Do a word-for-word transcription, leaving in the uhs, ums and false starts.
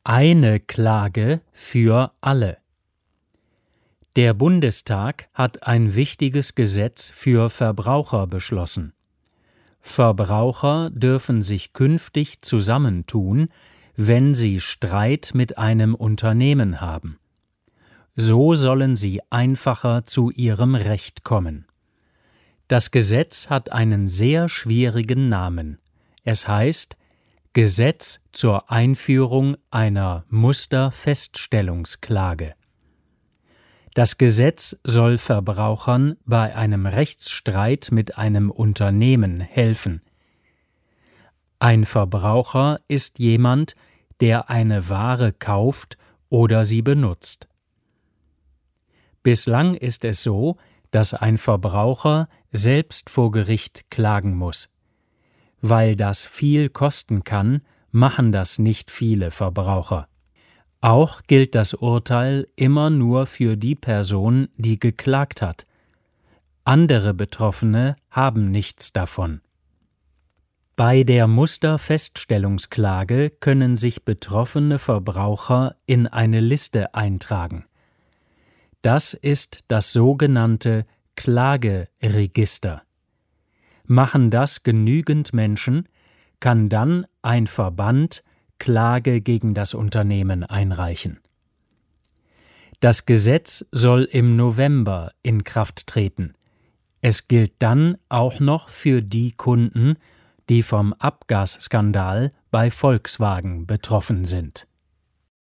Eine Klage für alle. Der Bundestag hat ein wichtiges Gesetz für Verbraucher beschlossen. Verbraucher dürfen sich künftig zusammentun, wenn sie Streit mit einem Unternehmen haben. So sollen sie einfacher zu ihrem Recht kommen. Das Gesetz hat einen sehr schwierigen Namen. Es heißt Gesetz zur Einführung einer Musterfeststellungsklage. Das Gesetz soll Verbrauchern bei einem Rechtsstreit mit einem Unternehmen helfen. Ein Verbraucher ist jemand, der eine Ware kauft oder sie benutzt. Bislang ist es so, dass ein Verbraucher selbst vor Gericht klagen muss. Weil das viel kosten kann, machen das nicht viele Verbraucher. Auch gilt das Urteil immer nur für die Person, die geklagt hat. Andere Betroffene haben nichts davon. Bei der Musterfeststellungsklage können sich betroffene Verbraucher in eine Liste eintragen. Das ist das sogenannte Klageregister. Machen das genügend Menschen, kann dann ein Verband Klage gegen das Unternehmen einreichen. Das Gesetz soll im November in Kraft treten. Es gilt dann auch noch für die Kunden, die vom Abgasskandal bei Volkswagen betroffen sind.